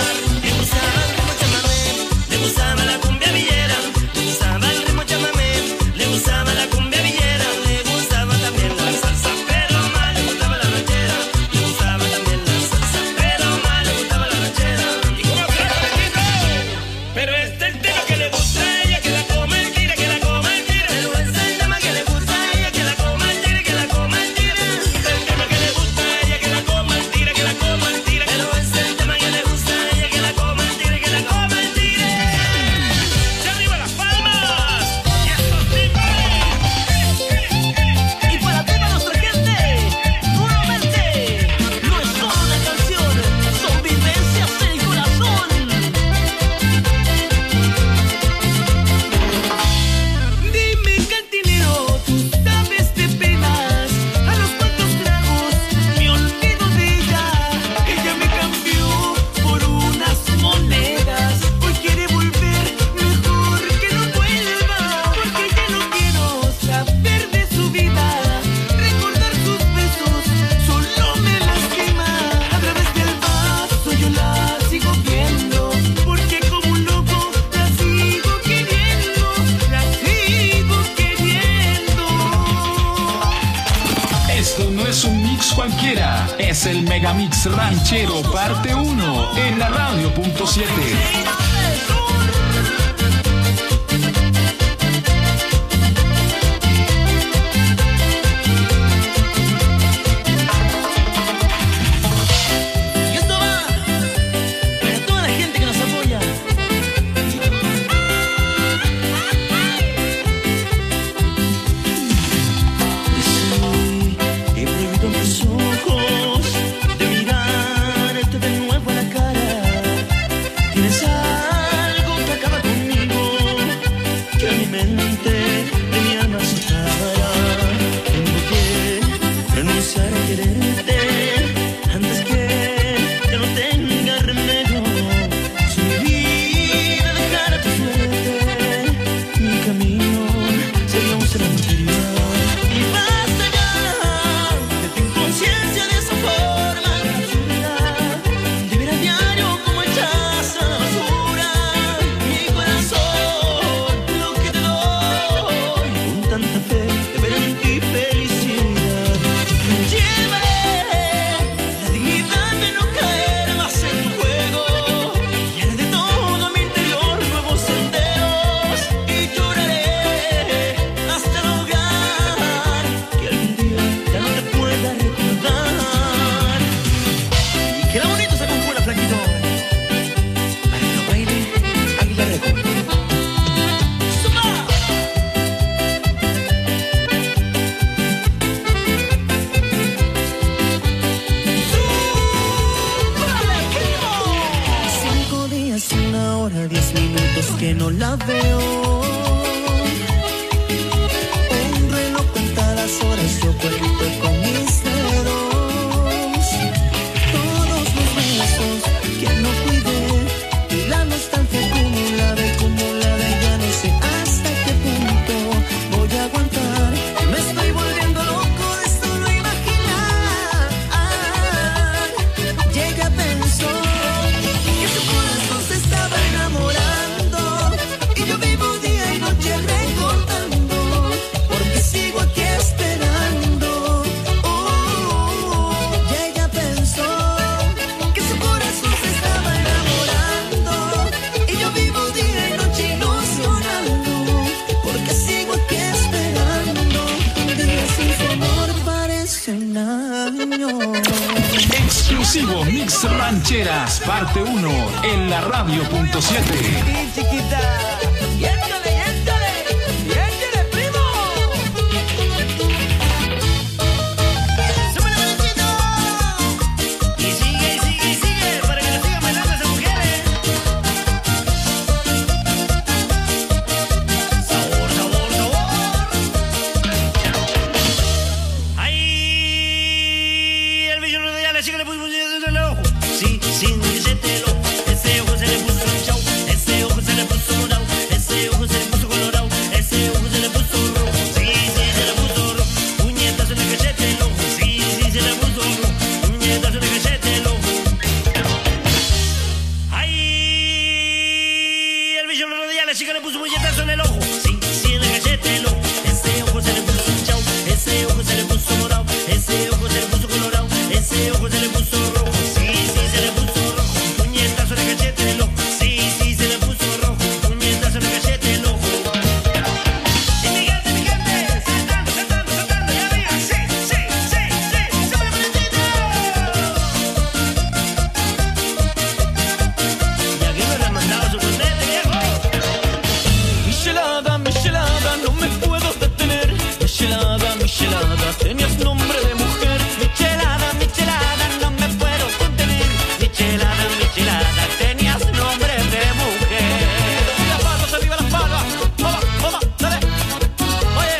Le gustaba la cumbia villera, le gustaba el ritmo chamamé, le gustaba la cumbia villera, le gustaba también la salsa, pero más le gustaba la ranchera, le gustaba también la salsa, pero más le gustaba la ranchera. ¿Y cómo fue el apetito? Pero este es el tema que le gusta a ella, que la coma el tira, que la coma el tira. Pero este es el tema que le gusta a ella, que la coma el tira, que la coma el tira. Este es el tema que le gusta a ella, que la coma el tira, que la coma el tira. Pero este es el tema que le gusta a ella, que la coma el tira, que la coma el tira. Y para toda nuestra gente, nuevamente, no es solo una canción, son vivencias del corazón. Dime, cantinero, tú sabes de penas, a los cuantos tragos me olvido de ella. Ella me cambió por unas monedas, hoy quiere volver, mejor que no vuelva, porque ya no quiero saber de su vida. Recordar sus besos solo me lastima. A través del vaso yo la sigo viendo, porque como un loco la sigo queriendo, la sigo queriendo. Esto no es un mix cualquiera, es el Megamix Ranchero parte uno en la radio punto siete. Y esto va para toda la gente que nos apoya. He prohibido mis ojos de mirarte de nuevo a la cara. Tienes algo veo. Un reloj cuenta las horas, yo cuento con mis dedos. Todos los besos que no cuidé y la nostalgia acumulada, acumulada, ya no sé hasta qué punto voy a aguantar. Me estoy volviendo loco de solo imaginar. Y ella pensó que su corazón se estaba enamorando y yo vivo día y noche recordando, porque sigo aquí esperando. Oh, y ella pensó que su corazón se estaba enamorando y yo vivo día y noche ilusionando, porque sigo aquí esperando. Días sin su amor parecen años. Exclusivo Mix Rancheras, parte uno, en la radio punto siete. Chiquita, yéndole, yéndole, yéndole, primo. Súbele, bebecito. Y sigue, y sigue, y sigue, para que lo sigan bailando esas mujeres. Sabor, sabor, sabor. Ay, el bicho no ya le sigue, le puso el ojo. Sí, sí, métetelo. Ese ojo se le puso hinchado, ese ojo se le puso morado, ese ojo se le puso colorado, ese ojo se le puso rojo. Sí, sí, se le puso rojo. Puñetazo en el cachete el ojo. Sí, sí, se le puso rojo. Puñetazo en el cachete el ojo. Ay, el bicho no rodilla, la chica le puso puñetazo en el ojo. Sí, sí, en el cachete el ojo. Ese ojo se le puso hinchado, ese ojo se le puso morado, ese ojo se le puso colorado, ese ojo se le puso rojo. Sí, sí, se le puso rojo. Puñetazo en el cachete el ojo. Sí, sí, se le puso rojo. Puñetazo en el cachete el ojo. Y mi gente, mi gente, saltando, saltando, saltando, y arriba. Sí, sí, sí, sí, súbele, bebecito. Y aquí me lo han mandado su contete, viejo. Michelada, michelada, no me puedo detener. Michelada, michelada, tenías nombre de mujer. Michelada, michelada, no me puedo contener. Michelada, michelada, tenías nombre de mujer. Las palmas, arriba las palmas. Vamos, vamos, dale. Oye.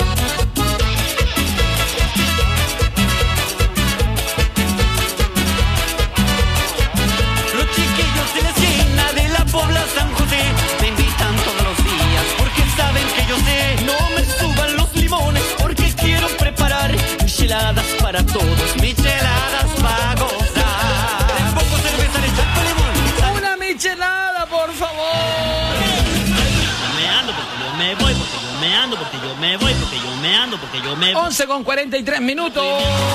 Los chiquillos de la esquina de la Pobla San José me invitan todos los días porque saben que yo sé. No me suban los limones porque quiero preparar micheladas para todos, micheladas para gozar. Les pongo cerveza, le echo limón. Una michelada, por favor. Me ando porque yo me voy, porque yo me ando, porque yo me voy, porque yo me ando, porque yo me voy. once con cuarenta y tres minutos.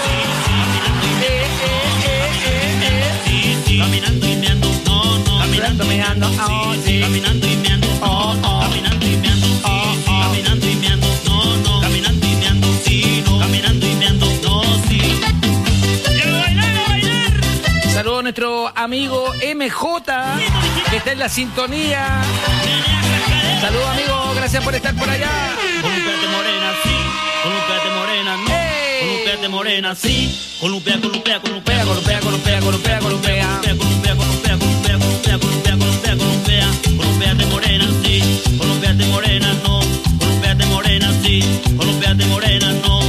Caminando y me ando, no, no. Caminando y me ando, oh, sí. Caminando y me ando, oh, oh. Caminando y me ando, oh, oh. Caminando y me ando, no, no. Caminando y me ando, sí, no. Caminando y me ando, no, sí. ¡Quiero bailar, a bailar! Saludos a nuestro amigo M J, que está en la sintonía. Saludos, amigo, gracias por estar por allá. Columpiate morena, sí. Columpiate morena, no. Columpiate morena, sí. Columpia, columpia, columpia, columpia, columpia, columpia, columpia. Columpia, columpia, columpia, columpia, columpia, columpia, columpia. Columpiate morena, sí. Columpiate morena, no. Columpiate morena, sí. Columpiate morena, no.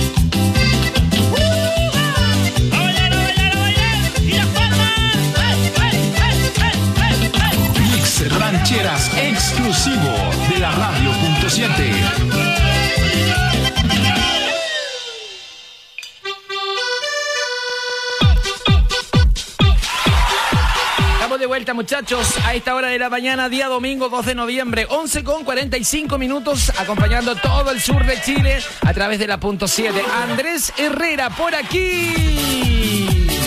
Mix Rancheras exclusivo de la radio punto siete. Estamos de vuelta, muchachos, a esta hora de la mañana, día domingo dos de noviembre, once con cuarenta y cinco minutos, acompañando todo el sur de Chile a través de la punto siete. Andrés Herrera por aquí.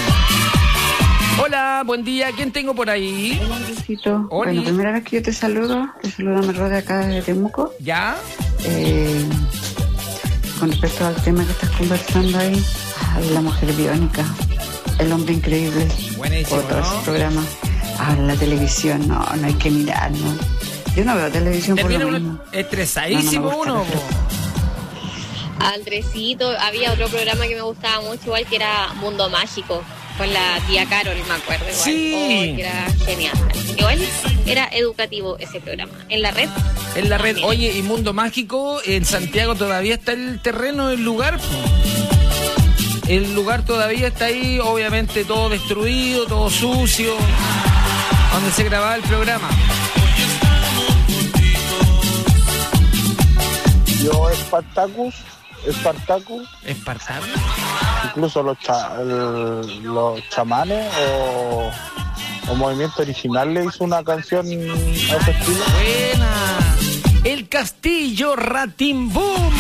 Hola, buen día. ¿Quién tengo por ahí? Hola, Andresito. Bueno, primera vez que yo te saludo, te saludo Merlo de acá de Temuco. ¿Ya? Eh, con respecto al tema que estás conversando ahí, ay, la mujer biónica, el hombre increíble. Buenísimo, otro ¿no? programa. Ah, la televisión, no, no hay que mirar, ¿no? Yo no veo televisión por lo mismo. Estresadísimo No, no me uno. gusta Andresito, había otro programa que me gustaba mucho, igual que era Mundo Mágico. con la tía Carol, me acuerdo igual. Sí. Oh, que era genial. Igual era educativo ese programa. En la red. En la red. Oye, y Mundo Mágico, en Santiago todavía está el terreno, el lugar. El lugar todavía está ahí, obviamente todo destruido, todo sucio, donde se grababa el programa. Yo, Spartacus, Spartacus. ¿Spartacus? Incluso los, cha, el, los chamanes o, o Movimiento Original le hizo una canción a ese estilo. Buena. El Castillo Ratimbum.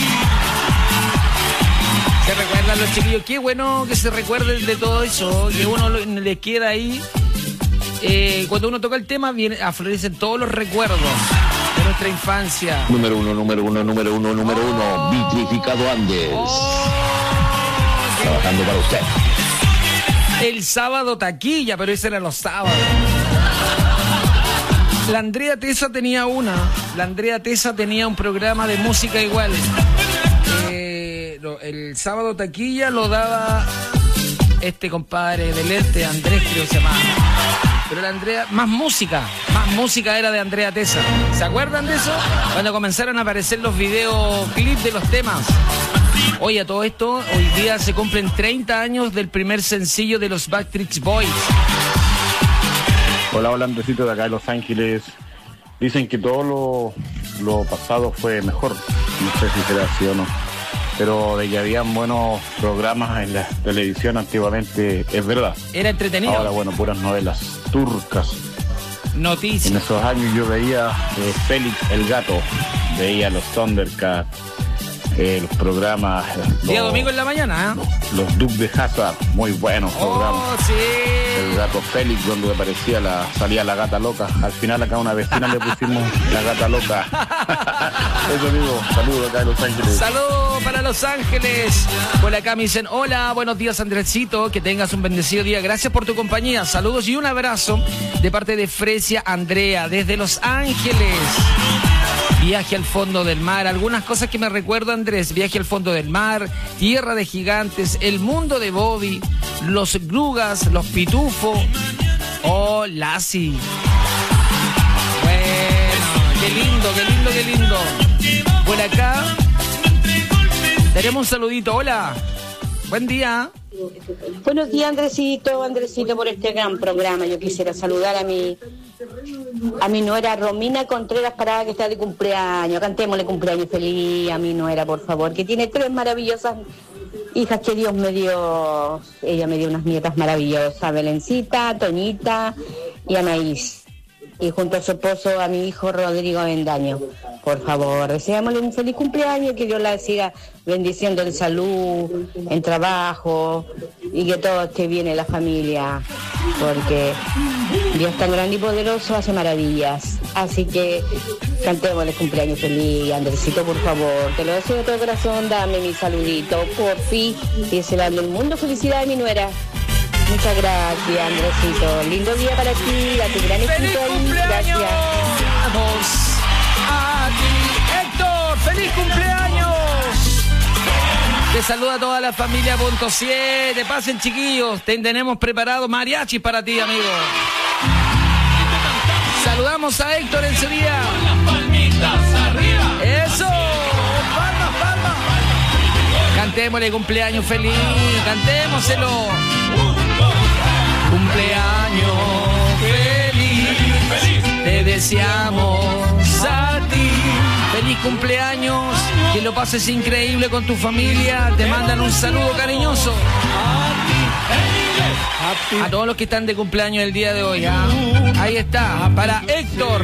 ¿Se recuerdan los chiquillos? Qué bueno que se recuerden de todo eso, que uno le queda ahí. Eh, cuando uno toca el tema, viene, aflorecen todos los recuerdos de nuestra infancia. Número uno, número uno, número uno, número uno. Oh. Vitrificado Andes. Oh. Trabajando para usted. El sábado taquilla, pero ese era los sábados. La Andrea Tesa tenía una. La Andrea Tesa tenía un programa de música igual. El sábado taquilla lo daba este compadre del este, Andrés creo que se llamaba. Pero la Andrea, más música, más música era de Andrea Tesa. ¿Se acuerdan de eso? Cuando comenzaron a aparecer los videoclips de los temas. Oye, a todo esto, hoy día se cumplen treinta años del primer sencillo de los Backstreet Boys. Hola, hola, Andresito de acá de Los Ángeles. Dicen que todo lo, lo pasado fue mejor. No sé si será así o no. Pero de que habían buenos programas en la televisión antiguamente, es verdad. Era entretenido. Ahora, bueno, puras novelas turcas. Noticias. En esos años yo veía eh, Félix el Gato, veía los Thundercats, eh, los programas. Los, día domingo en la mañana, ¿eh? Los, los Duke de Hazzard, muy buenos oh, programas. Sí. El Gato Félix, donde aparecía la, salía la gata loca. Al final acá a una vecina le pusimos la gata loca. Eso, amigo, saludos acá de Los Ángeles. Saludos para Los Ángeles. Por acá me dicen, hola, buenos días, Andresito, que tengas un bendecido día. Gracias por tu compañía. Saludos y un abrazo de parte de Fresia Andrea, desde Los Ángeles. Viaje al fondo del mar, algunas cosas que me recuerdo, Andrés. Viaje al fondo del mar, Tierra de Gigantes, El Mundo de Bobby, Los Glugas, Los Pitufos. Oh, Lassie. Bueno, qué lindo, qué lindo, qué lindo. Por acá tenemos un saludito. Hola, buen día. Buenos días, Andresito, Andresito, por este gran programa. Yo quisiera saludar a mi a mi nuera Romina Contreras Parada, que está de cumpleaños. Cantémosle cumpleaños feliz a mi nuera, por favor, que tiene tres maravillosas hijas que Dios me dio. Ella me dio unas nietas maravillosas, Belencita, Toñita y Anaís. Y junto a su esposo, a mi hijo Rodrigo Avendaño. Por favor, deseámosle un feliz cumpleaños, que Dios la siga bendiciendo en salud, en trabajo, y que todo esté bien en la familia, porque Dios tan grande y poderoso hace maravillas. Así que cantémosle cumpleaños feliz, Andresito, por favor. Te lo deseo de todo corazón, dame mi saludito, por fin, y deseando el mundo felicidad de mi nuera. Muchas gracias, Andresito. Lindo día para ti, a tu gran equipo ahí. Gracias. A ti, Héctor, feliz cumpleaños. Te saluda toda la familia Punto siete. Pasen, chiquillos. Te tenemos preparado mariachis para ti, amigo. Saludamos a Héctor en su día. Eso. Palmas, palmas. Cantémosle cumpleaños feliz. Cantémoselo. Cumpleaños feliz, te deseamos a ti. Feliz cumpleaños, que lo pases increíble con tu familia. Te mandan un saludo cariñoso a todos los que están de cumpleaños el día de hoy. ¿Ah? Ahí está, para Héctor.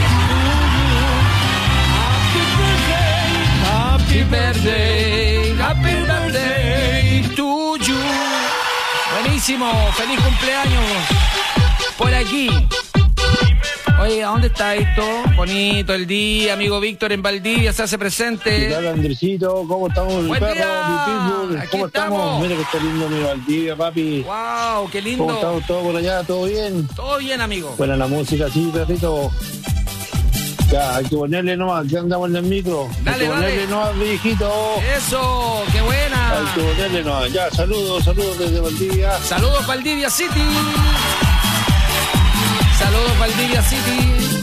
Happy birthday, happy birthday to you. Buenísimo, feliz cumpleaños. Por aquí. Oye, ¿a dónde está esto? Bonito el día, amigo Víctor en Valdivia se hace presente. ¿Qué tal, Andresito? ¿Cómo estamos? Buen mi día. perro, mi pitbull? ¿Cómo estamos? estamos? Mira que está lindo mi Valdivia, papi. Wow, qué lindo. ¿Cómo estamos todos por allá? ¿Todo bien? Todo bien, amigo. Buena la música, sí, perrito. Ya, hay que ponerle nomás, aquí andamos en el micro. Dale, hay que ponerle dale. nomás, viejito. Eso, qué buena. Hay que ponerle nomás. Ya, saludos, saludos desde Valdivia. Saludos Valdivia City. Saludos Valdivia City.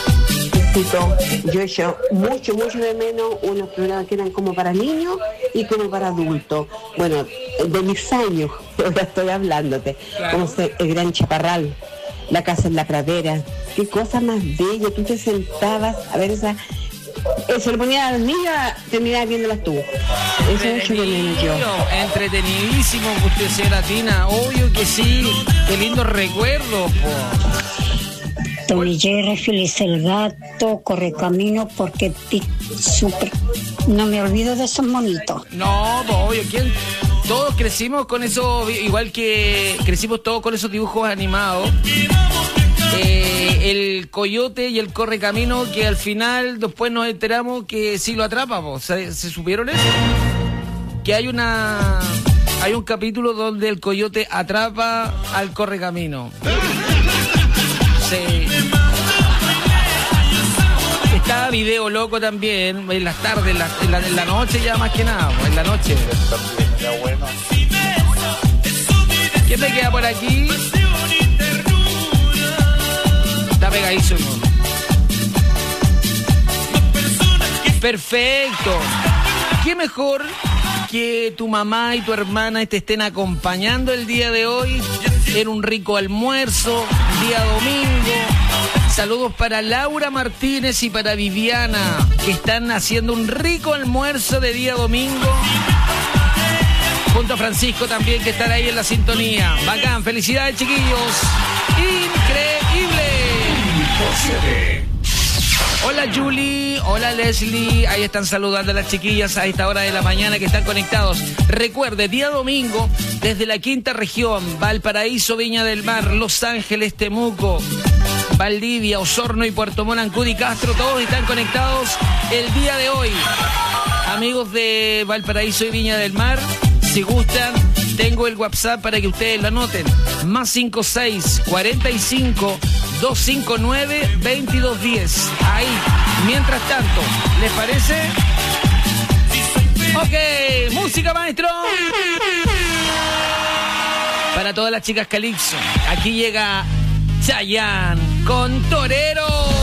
Yo echo mucho, mucho de menos unos programas que eran como para niños y como para adultos. Bueno, de mis años, ahora estoy hablándote. Claro. Como se- el Gran Chaparral, La Casa en la Pradera. Qué cosa más bella. Tú te sentabas a ver esa... Eso le ponía a las niñas, terminabas viéndolas tú. Eso echo de menos yo. Entretenidísimo, usted sea Tina. Obvio que sí. Qué lindo recuerdo, po. Tommy Jerry, Feliz el Gato, Correcamino, porque ti- super, no me olvido de esos monitos. No, pues, obvio, ¿quién? Todos crecimos con eso, igual que crecimos todos con esos dibujos animados. Eh, el coyote y el correcamino, que al final después nos enteramos que sí lo atrapa, po. ¿Se, ¿se supieron eso? Que hay una hay un capítulo donde el coyote atrapa al correcamino. Sí. Está Video Loco también, en las tardes, en la, en la, en la noche ya más que nada, pues, en la noche. ¿Quién me queda por aquí? Está pegadísimo. Perfecto. ¿Qué mejor que tu mamá y tu hermana te estén acompañando el día de hoy en un rico almuerzo, día domingo? Saludos para Laura Martínez y para Viviana, que están haciendo un rico almuerzo de día domingo. Junto a Francisco también, que están ahí en la sintonía. Bacán, felicidades, chiquillos. Increíble. Hola Julie, hola Leslie, ahí están saludando a las chiquillas a esta hora de la mañana que están conectados. Recuerde, día domingo, desde la quinta región, Valparaíso, Viña del Mar, Los Ángeles, Temuco, Valdivia, Osorno y Puerto Montt, Ancud y Castro, todos están conectados el día de hoy. Amigos de Valparaíso y Viña del Mar, si gustan, tengo el WhatsApp para que ustedes lo anoten. Más cinco seis cuarenta y cinco doscientos cincuenta y nueve veintidós diez. Ahí. Mientras tanto, ¿les parece? Ok, música, maestro. Para todas las chicas Calixto, aquí llega Chayanne con Torero.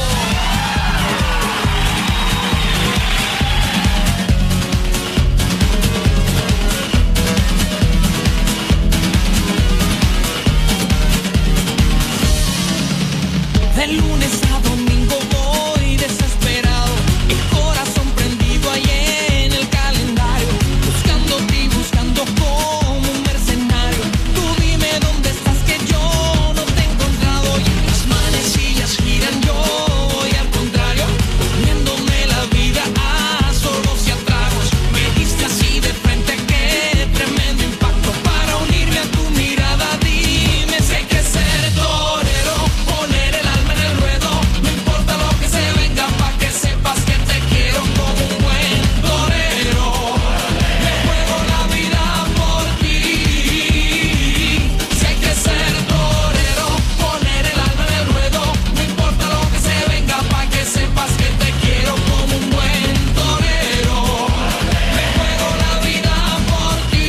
De lunes a domingo voy desesperado, el corazón prendido ahí en el calendario, buscándote y buscando como un mercenario. Tú dime dónde estás que yo no te he encontrado, y en las manecillas giran, yo voy al contrario, poniéndome la vida a solos y a tragos. Me diste así de frente, qué tremendo impacto para unirme a tu mirada. Dime si hay que ser torero, poner el alma en el ruedo, no importa lo que se venga, pa' que sepas que te quiero como un buen torero. Me juego la vida por ti. Si hay que ser torero, poner el alma en el ruedo, no importa lo que se venga, pa' que sepas que te quiero como un buen torero. Me juego la vida por ti.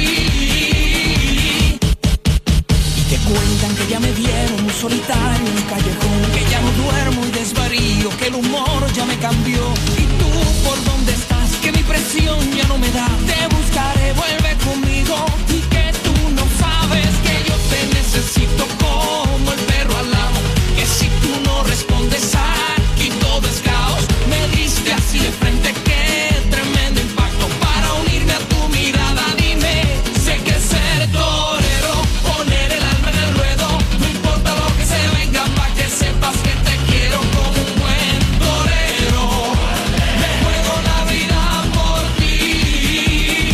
Y te cuentan que ya me vieron un solitario en el callejón, que ya no duermo y desvarío, que el humor ya me cambió. ¿Y tú por dónde estás? Que mi presión ya no me da. Te buscaré, vuelve conmigo. Y que tú no sabes que yo te necesito como el perro al amo. Que si tú no respondes aquí todo es caos. Me diste así de frente, qué tremendo impacto para unirme a tu mirada. Dime, sé que ser torero, poner el alma en el ruedo, no importa lo que se venga, pa' que sepas que te quiero como un buen torero. Me juego la vida por ti.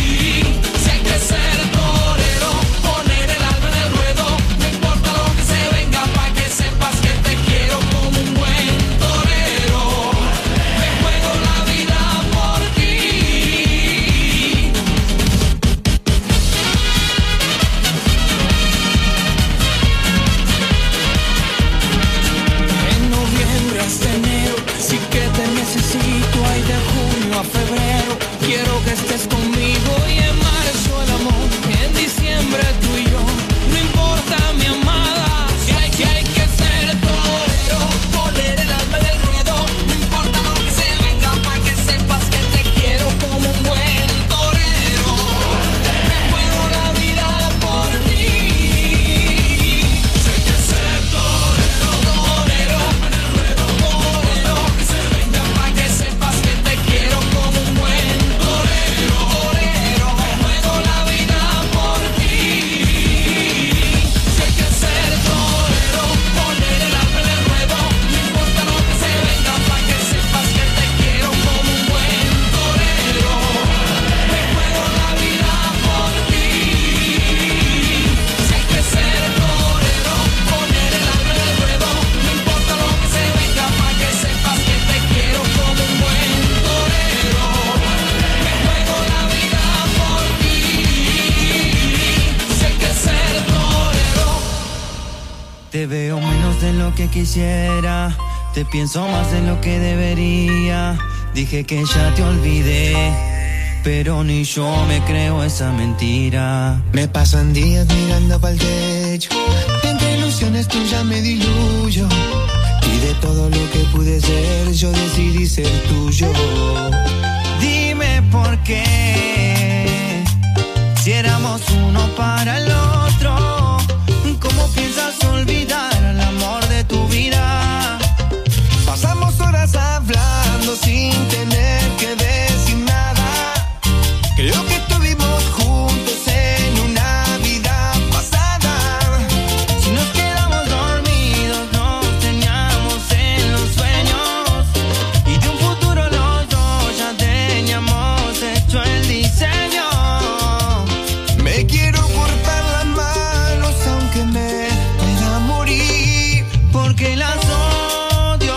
Te veo menos de lo que quisiera, te pienso más de lo que debería. Dije que ya te olvidé, pero ni yo me creo esa mentira. Me pasan días mirando pa'l techo, entre ilusiones tuyas me diluyo. Y de todo lo que pude ser, yo decidí ser tuyo. Dime por qué, si éramos uno para el otro, ¿cómo piensas olvidar al amor de tu vida? Pasamos horas hablando sin tener que decir nada. Creo que estuvimos juntos en una vida pasada. Si nos quedamos dormidos, nos teníamos en los sueños. Y de un futuro los dos ya teníamos hecho el diseño. Me quiero cortar las manos aunque me pueda morir, porque las odio.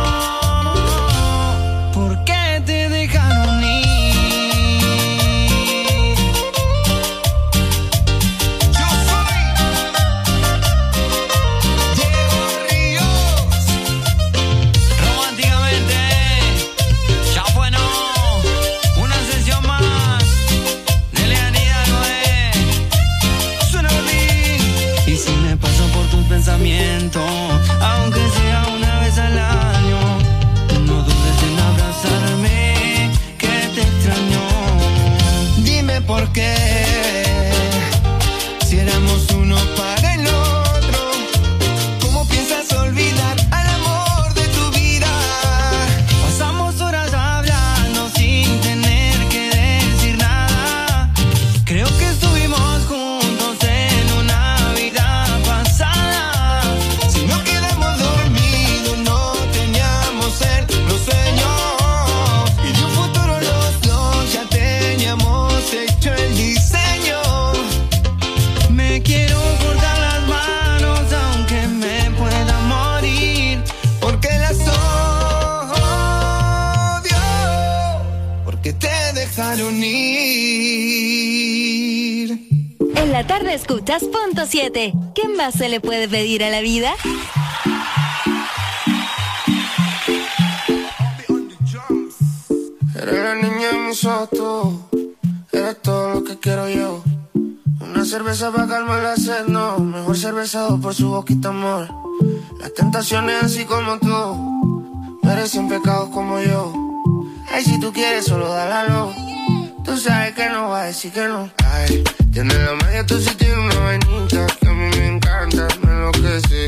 ¿Por qué te dejaron ir? Yo soy Diego Ríos. Románticamente, ya fue no, una sesión más de lejanía, Noé. Suena a mí. Y si me paso por tus pensamientos, aunque sea una vez al año, no dudes en abrazarme, que te extraño. Dime por qué, si éramos uno para el otro, ¿cómo piensas olvidar al amor de tu vida? Pasamos horas hablando sin tener que decir nada. Creo que estuvimos juntos en una vida pasada. Si no quedamos dormidos, no teníamos el, los sueños. Y de un futuro los dos ya teníamos hecho el diseño. Me quiero cortar las manos aunque me pueda morir, Porque las odio, porque te dejaron ir. En la tarde escuchas Punto siete. ¿Qué más se le puede pedir a la vida? Eres la niña de mis ojos, eres todo lo que quiero yo. Una cerveza para calmar la sed, no. Mejor cervezado por su boquita, amor. Las tentaciones así como tú merecen pecados como yo. Ay, si tú quieres solo dale a luz. Tú sabes que no va a decir que no. Ay, tienes la media, tú sí tienes una